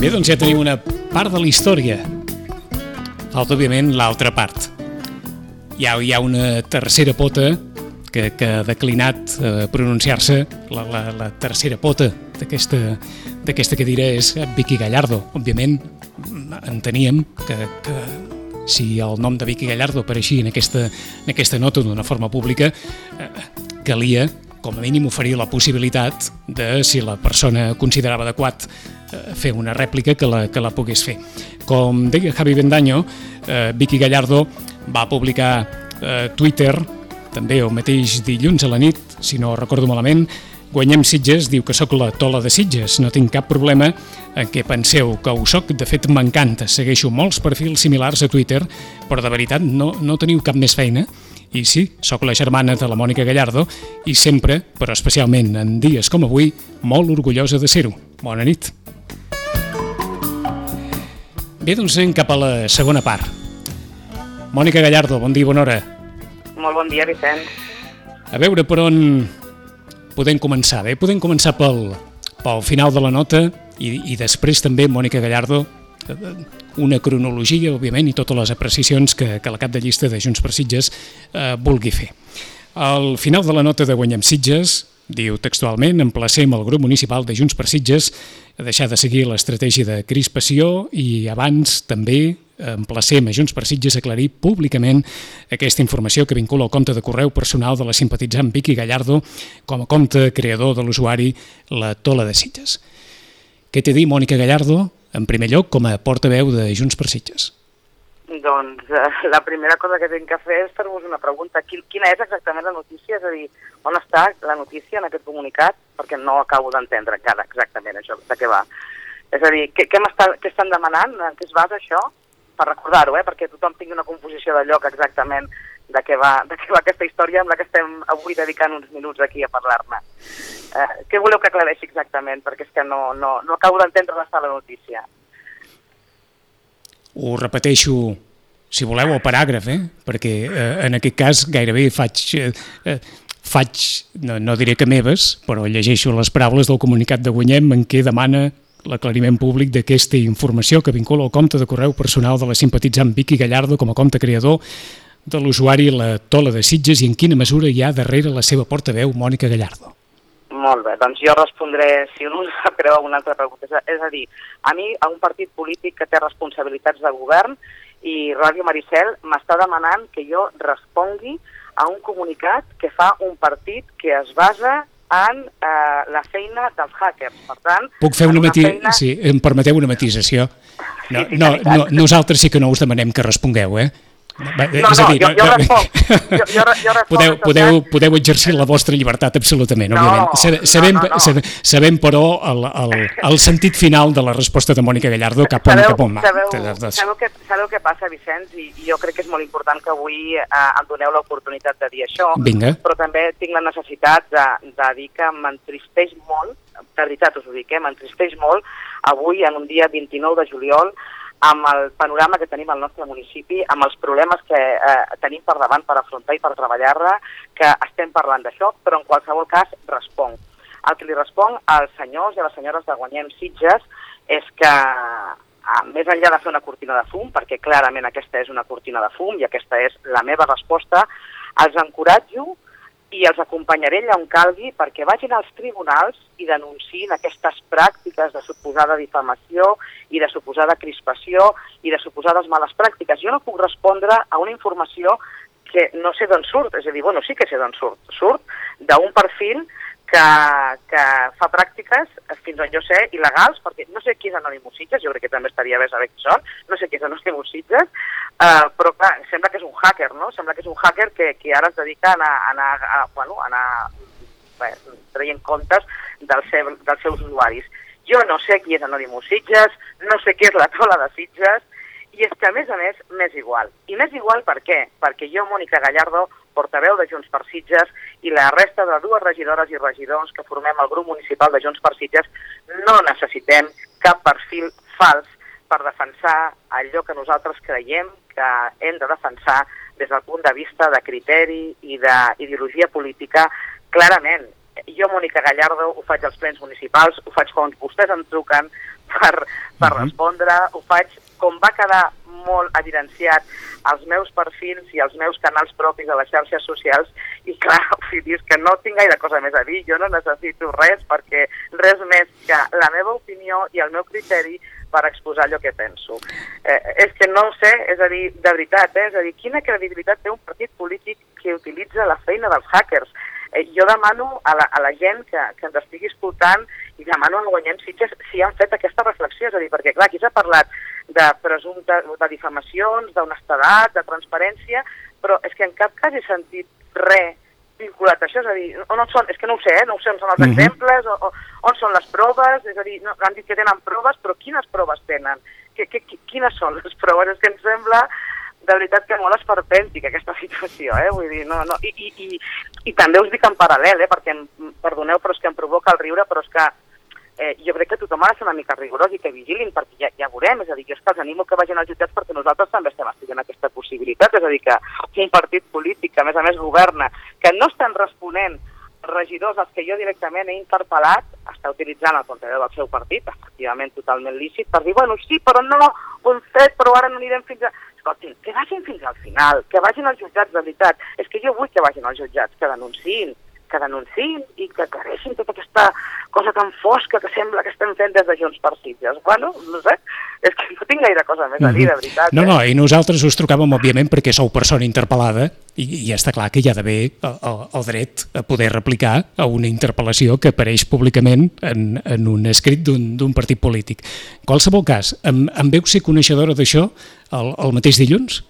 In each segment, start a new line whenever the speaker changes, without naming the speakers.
Bé, doncs ja tenim una part de la història. Falta, òbviament, l'altra part. Hi ha una tercera pota que ha declinat pronunciar-se. La tercera pota d'aquesta cadira és Vicky Gallardo. Òbviament, enteníem que si el nom de Vicky Gallardo apareixia en aquesta nota d'una forma pública, calia, com a mínim, oferir la possibilitat de, si la persona considerava adequat fer una rèplica, que la pogués fer. Com deia Javi Bendaño, Vicky Gallardo va publicar a Twitter, també el mateix dilluns a la nit, si no recordo malament: guanyem Sitges, diu que sóc la Tola de Sitges, no tinc cap problema en què penseu que ho soc, de fet m'encanta, segueixo molts perfils similars a Twitter, però de veritat no teniu cap més feina? I sí, sóc la germana de la Mònica Gallardo i sempre, però especialment en dies com avui, molt orgullosa de ser-ho. Bona nit. Bé, doncs anem cap a la segona part. Mònica Gallardo, bon dia, bona hora.
Molt bon dia, Vicent.
A veure per on podem començar. Bé, podem començar pel final de la nota i després també, Mònica Gallardo, una cronologia, òbviament, i totes les apreciacions que la cap de llista de Junts per Sitges vulgui fer. Al final de la nota de Guanyem Sitges, diu textualment: emplacem el grup municipal de Junts per Sitges a deixar de seguir l'estratègia de crispació i abans també emplacem a Junts per Sitges a aclarir públicament aquesta informació que vincula el compte de correu personal de la simpatitzant Vicky Gallardo com a compte creador de l'usuari La Tola de Sitges. Què té a dir Mònica Gallardo, en primer lloc, com a portaveu de Junts per Sitges?
Doncs la primera cosa que tinc que fer és fer-vos una pregunta. Quina és exactament la notícia? És a dir, on està la notícia en aquest comunicat? Perquè no acabo d'entendre encara exactament això, de què va. És a dir, què estan demanant? En què es basa això? Per recordar-ho, perquè tothom tingui una composició de lloc exactament de què va aquesta història amb la que estem avui dedicant uns minuts aquí a parlar-ne. Què voleu que aclareixi exactament? Perquè és que no acabo d'entendre on està la notícia.
Ho repeteixo, si voleu, el paràgraf, perquè en aquest cas gairebé faig, no diré que meves, però llegeixo les paraules del comunicat de Guanyem en què demana l'aclariment públic d'aquesta informació que vincula el compte de correu personal de la simpatitzant Vicky Gallardo com a compte creador de l'usuari La Tola de Sitges i en quina mesura hi ha darrere la seva portaveu Mònica Gallardo.
Molt bé, doncs jo respondré, si no us sap greu, una altra pregunta. És a dir, a mi, a un partit polític que té responsabilitats de govern, i Ràdio Maricel m'està demanant que jo respongui a un comunicat que fa un partit que es basa en la feina dels hackers. Per tant,
puc fer sí, em permeteu una matisació? Nosaltres sí que no us demanem que respongueu,
Jo responc.
Podeu exercir la vostra llibertat absolutament, òbviament. Sabem, però, el sentit final de la resposta de Mònica Gallardo cap on va.
Sabeu què passa, Vicenç? I jo crec que és molt important que avui em doneu l'oportunitat de dir això.
Vinga.
Però també tinc la necessitat de dir que m'entristeix molt, de veritat us ho dic, m'entristeix molt avui, en un dia 29 de juliol, amb el panorama que tenim al nostre municipi, amb els problemes que tenim per davant per afrontar i per treballar-la, que estem parlant d'això, però en qualsevol cas responc. El que li responc als senyors i a les senyores de Guanyem Sitges és que, més enllà de fer una cortina de fum, perquè clarament aquesta és una cortina de fum i aquesta és la meva resposta, els encoratjo i els acompanyaré allà on calgui perquè vagin als tribunals i denunciïn aquestes pràctiques de suposada difamació i de suposada crispació i de suposades males pràctiques. Jo no puc respondre a una informació que no sé d'on surt, és a dir, sí que sé d'on surt. Surt d'un perfil que fa pràctiques, fins on jo sé, il·legals, perquè no sé qui és Anònimos Sitges, jo crec que també estaria bé saber qui són, no sé qui és Anònimos Sitges, però clar, sembla que és un hacker, no? Sembla que és un hacker que ara es dedica a anar traient comptes dels seus usuaris. Jo no sé qui és Anònimos Sitges, no sé qui és La Tola de Sitges, i és que, a més, m'és igual. I m'és igual per què? Perquè jo, Mònica Gallardo, portaveu de Junts per Sitges, i la resta de 2 regidores i regidors que formem el grup municipal de Junts per Sitges, no necessitem cap perfil fals per defensar allò que nosaltres creiem que hem de defensar des del punt de vista de criteri i d'ideologia política. Clarament, jo, Mònica Gallardo, ho faig als plens municipals, ho faig quan vostès em truquen, per respondre, ho faig com va quedar molt evidenciat als meus perfils i als meus canals propis a les xarxes socials, i clar, és que no tinc gaire cosa més a dir, jo no necessito res, perquè res més que la meva opinió i el meu criteri per exposar allò que penso. És que no ho sé, és a dir, de veritat, és a dir, quina credibilitat té un partit polític que utilitza la feina dels hackers? Jo demano a la gent que ens estigui escoltant i demano a Guanyem Sitges si han fet aquesta reflexió, és a dir, perquè clar, aquí s'ha parlat de de difamacions, d'honestedat, de transparència, però és que en cap cas he sentit res vinculat a això, és a dir, on són, és que no ho sé, no ho sé on són els exemples, on són les proves, és a dir, no, han dit que tenen proves, però quines proves tenen? Quines són les proves? És que em sembla de veritat que molt esperpèntic aquesta situació, vull dir, no, i també us dic en paral·lel, perquè, perdoneu, però és que em provoca el riure, però és que jo crec que tothom ha de ser una mica rigorós i que vigilin, perquè ja veurem, és a dir, jo és que els animo que vagin als jutjats perquè nosaltres també estem estudiant aquesta possibilitat, és a dir, que un partit polític que a més governa, que no estan responent regidors als que jo directament he interpel·lat, està utilitzant el portaveu del seu partit, efectivament totalment lícit, per dir, bueno, sí, però no, ho hem fet, però ara no anirem fins a... Escoltin, que vagin fins al final, que vagin als jutjats, de veritat. És que jo vull que vagin als jutjats, que denunciïn i que aclareixin tota aquesta cosa tan fosca que sembla que estem fent des de Junts per Sitges. Bueno, no sé, és que no tinc gaire cosa més a dir, de veritat.
No, i nosaltres us trucàvem, òbviament, perquè sou persona interpel·lada i està clar que hi ha d'haver el dret a poder replicar a una interpel·lació que apareix públicament en un escrit d'un partit polític. En qualsevol cas, em veu ser coneixedora d'això el mateix dilluns?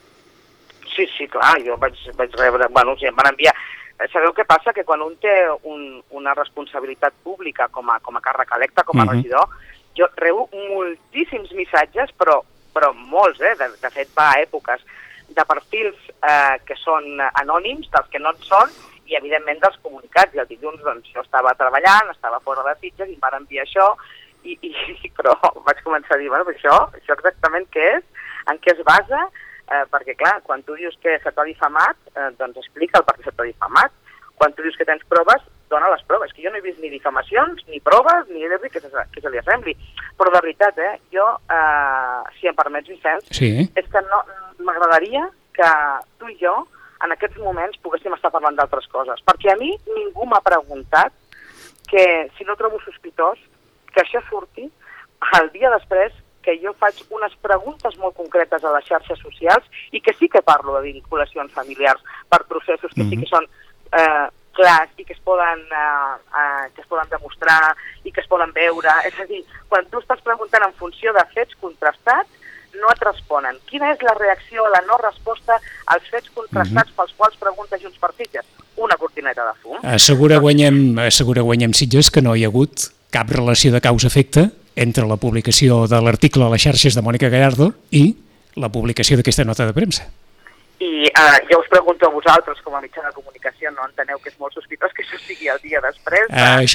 Sí, clar, jo vaig rebre... Bueno, em van enviar... Sabeu què passa? Que quan un té una responsabilitat pública com a càrrec electe, com a regidor, jo rebo moltíssims missatges, però molts, de fet va a èpoques, de perfils que són anònims, dels que no en són, i evidentment dels comunicats. I el dilluns doncs, jo estava treballant, estava fora de Sitges, i em van enviar això, però vaig començar a dir, bueno, això exactament què és? En què es basa? Perquè, clar, quan tu dius que se t'ha difamat, doncs explica el per què se t'ha difamat. Quan tu dius que tens proves, dona les proves. Que jo no he vist ni difamacions, ni proves, ni he de dir que se li assembli. Però de veritat, jo, si em permets, Vicenç, és que no m'agradaria que tu i jo en aquests moments poguéssim estar parlant d'altres coses. Perquè a mi ningú m'ha preguntat que, si no trobo sospitós, que això surti el dia després que jo faig unes preguntes molt concretes a les xarxes socials i que sí que parlo de vinculacions familiars per processos que sí que són clars i que es poden demostrar i que es poden veure. És a dir, quan tu estàs preguntant en funció de fets contrastats, no et responen. Quina és la reacció a la no resposta als fets contrastats pels quals pregunta Junts per Sitges? Una cortineta de fum.
Assegura Guanyem Sitges que no hi ha hagut cap relació de causa-efecte entre la publicació de l'article a les xarxes de Mònica Gallardo i la publicació d'aquesta nota de premsa.
I jo us pregunto a vosaltres, com a mitjà de comunicació, no enteneu que és molt sospitós que això sigui el dia després?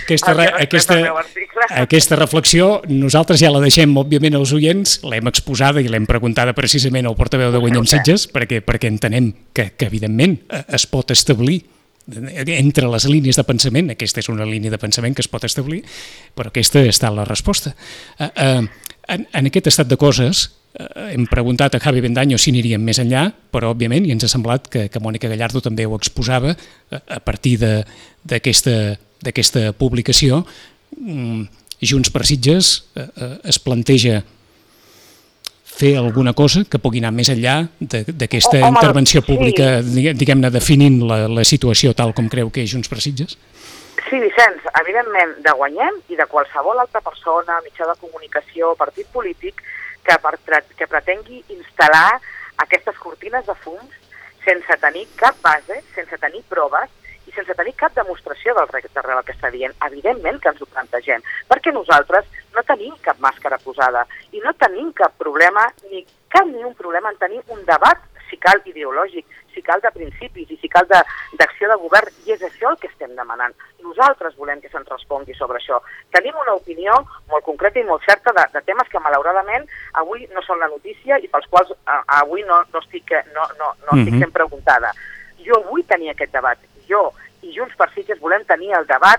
Aquesta reflexió nosaltres ja la deixem, òbviament, als oients, l'hem exposada i l'hem preguntada precisament al portaveu de Guanyem Sitges, perquè entenem que evidentment es pot establir entre les línies de pensament, aquesta és una línia de pensament que es pot establir, però aquesta està la resposta. En aquest estat de coses hem preguntat a Javi Bendaño si aniríem més enllà, però òbviament i ens ha semblat que Mònica Gallardo també ho exposava a partir d'aquesta publicació. Junts per Sitges es planteja fer alguna cosa que pugui anar més enllà d'aquesta intervenció pública, diguem-ne, definint la situació tal com creu que és Junts per Sitges?
Sí, Vicenç, evidentment, de Guanyem i de qualsevol altra persona, mitjà de comunicació, partit polític, que pretengui instal·lar aquestes cortines de fums sense tenir cap base, sense tenir proves i sense tenir cap demostració darrere el que està dient. Evidentment que ens ho plantegem, perquè nosaltres no tenim cap màscara posada i no tenim cap problema, ni un problema en tenir un debat, si cal ideològic, si cal de principis i si cal d'acció de govern, i és això el que estem demanant. Nosaltres volem que se'ns respongui sobre això. Tenim una opinió molt concreta i molt certa de temes que malauradament avui no són la notícia i pels quals avui no estic sent preguntada. Jo vull tenir aquest debat. Jo i Junts per Sitges volem tenir el debat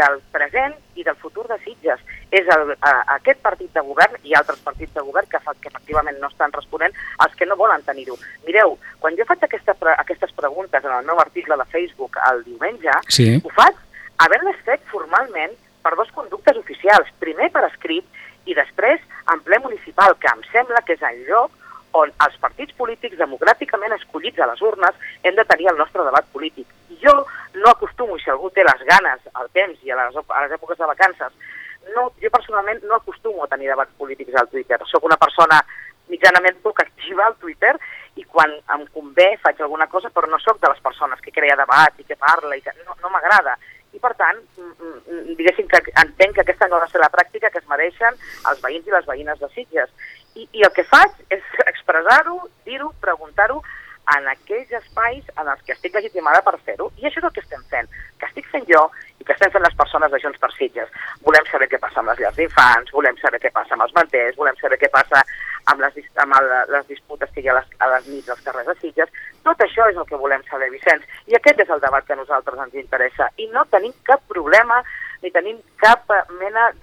del present i del futur de Sitges. És aquest partit de govern i altres partits de govern que efectivament no estan responent als que no volen tenir-ho. Mireu, quan jo faig aquestes preguntes en el meu article de Facebook el diumenge, ho faig haver-les fet formalment per dos conductes oficials, primer per escrit i després en ple municipal, que em sembla que és el lloc on els partits polítics democràticament escollits a les urnes hem de tenir el nostre debat polític. Jo no acostumo, i si algú té les ganes, el temps i a les èpoques de vacances, jo personalment no acostumo a tenir debats polítics al Twitter. Soc una persona mitjanament poc activa al Twitter i quan em convé faig alguna cosa, però no sóc de les persones que crea debat i que parla, i que no m'agrada. I per tant, diguéssim que entenc que aquesta no ha de ser la pràctica que es mereixen els veïns i les veïnes de Sitges. I el que faig és expressar-ho, dir-ho, preguntar-ho en aquells espais en els que estic legitimada per fer-ho. I això és el que estem fent, que estic fent jo i que estem fent les persones de Junts per Sitges. Volem saber què passa amb les llars d'infants, volem saber què passa amb els manters, volem saber què passa amb les disputes que hi ha a les nits als carrers de Sitges. Tot això és el que volem saber, Vicenç. I aquest és el debat que a nosaltres ens interessa. I no tenim cap problema ni tenim cap mena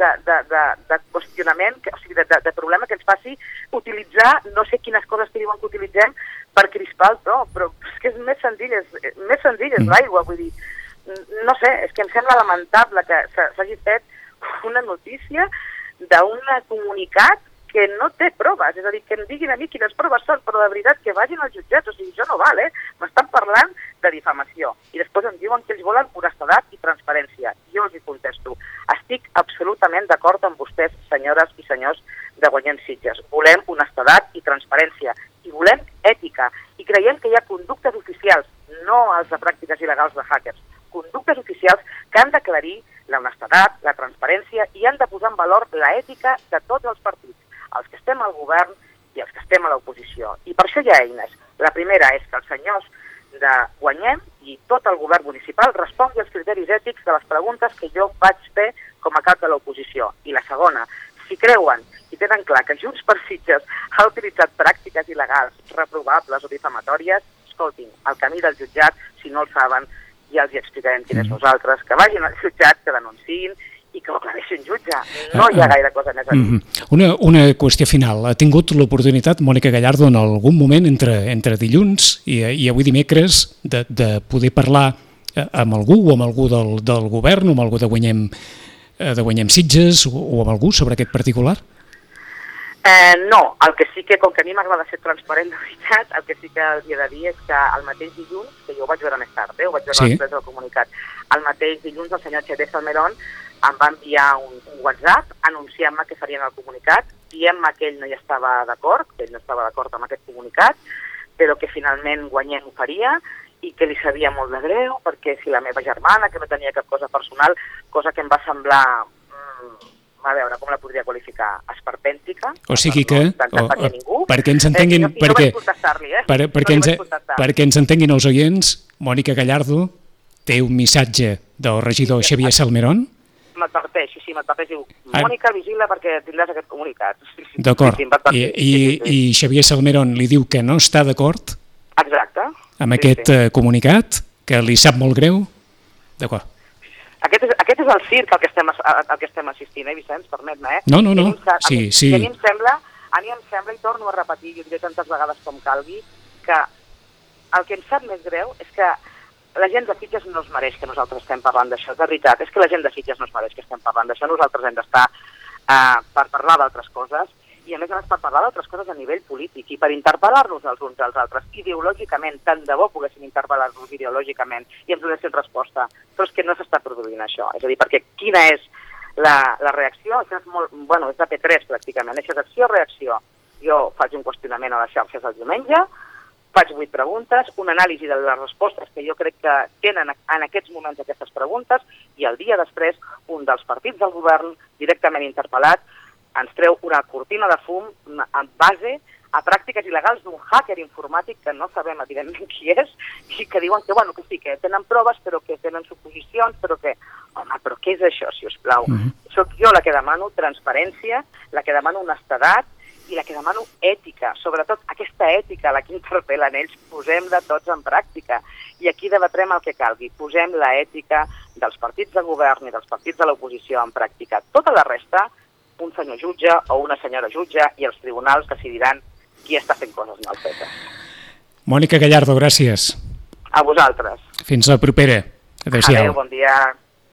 de qüestionament, o sigui, de problema que ens faci utilitzar no sé quines coses que diuen que utilitzem per crispar el to, però és que és més senzill és l'aigua, vull dir, no sé, és que em sembla lamentable que s'hagi fet una notícia d'un comunicat que no té proves, és a dir, que em diguin a mi quines proves són, però de veritat que vagin als jutjats, o sigui, això no val, m'estan parlant de difamació, i després em diuen que ells volen honestedat i transparència. Jo els hi contesto, estic absolutament d'acord amb vostès, senyores i senyors de Guanyem Sitges. Volem honestedat i transparència, i volem ètica, i creiem que hi ha conductes oficials, no els de pràctiques il·legals de hackers, conductes oficials que han d'aclarir l'honestedat, la transparència, i han de posar en valor l'ètica de tots els partits, els que estem al govern i els que estem a l'oposició. I per això hi ha eines. La primera és que els senyors de Guanyem i tot el govern municipal respongui als criteris ètics de les preguntes que jo vaig fer com a cap de l'oposició. I la segona, si creuen i tenen clar que Junts per Sitges ha utilitzat pràctiques il·legals, reprovables o difamatòries, escoltin, el camí del jutjat, si no el saben, ja els hi explicarem quin és nosaltres, que vagin al jutjat, que denunciïn i que ho aclareixin jutge. No hi ha gaire cosa més a dir.
Una qüestió final. Ha tingut l'oportunitat, Mònica Gallardo, en algun moment entre dilluns i avui dimecres de poder parlar amb algú o amb algú del govern o amb algú de Guanyem Sitges o amb algú sobre aquest particular?
No, el que sí que, com que a mi m'agrada ser transparent de veritat, el que sí que els he de dir és que el mateix dilluns, que jo ho vaig veure més tard, ho vaig veure després del comunicat, el mateix dilluns el senyor Xavier Salmerón em va enviar un WhatsApp anunciant-me que farien el comunicat, dient-me que ell no hi estava d'acord, que ell no estava d'acord amb aquest comunicat, però que finalment Guanyem ho faria i que li sabia molt de greu, perquè si la meva germana, que no tenia cap cosa personal, cosa que em va semblar... a veure, com la podria qualificar? Esperpèntica.
O sigui que, perquè ens entenguin, perquè ens entenguin els oients, Mònica Gallardo té un missatge del regidor Xavier Salmerón?
M'adverteix, sí, m'adverteix, diu, Mònica, vigila perquè tindràs aquest comunicat.
D'acord, i Xavier Salmerón li diu que no està d'acord amb aquest comunicat, que li sap molt greu? D'acord.
Aquest és el circ al que estem assistint, Vicenç, permet-me,
No, sí.
A mi em sembla, i torno a repetir, i ho diré tantes vegades com calgui, que el que em sap més greu és que la gent de Sitges no es mereix que nosaltres estem parlant d'això, de veritat, és que la gent de Sitges no es mereix que estem parlant d'això, nosaltres hem d'estar per parlar d'altres coses, i a més per parlar d'altres coses a nivell polític i per interpel·lar-nos els uns als altres ideològicament, tant de bo poguéssim interpel·lar-nos ideològicament i ens donessin resposta, però és que no s'està produint això, és a dir, perquè quina és la reacció? Això és molt, és de P3 pràcticament, això és acció-reacció. Jo faig un qüestionament a les xarxes el diumenge, faig 8 preguntes, una anàlisi de les respostes que jo crec que tenen en aquests moments aquestes preguntes i el dia després un dels partits del govern directament interpel·lat ens treu una cortina de fum en base a pràctiques il·legals d'un hacker informàtic que no sabem evidentment qui és i que diuen que sí, que tenen proves però que tenen suposicions, però que... Home, però què és això, si us plau? Soc jo la que demano transparència, la que demano honestedat i la que demano ètica, sobretot aquesta ètica, la que interpel·len ells, posem-la tots en pràctica. I aquí debatrem el que calgui. Posem la ètica dels partits de govern i dels partits de l'oposició en pràctica. Tota la resta, un senyor jutge o una senyora jutge i els tribunals decidiran qui està fent coses mal fetes.
Mònica Gallardo, gràcies.
A vosaltres.
Fins la propera. Adéu-siau.
Adéu, bon dia.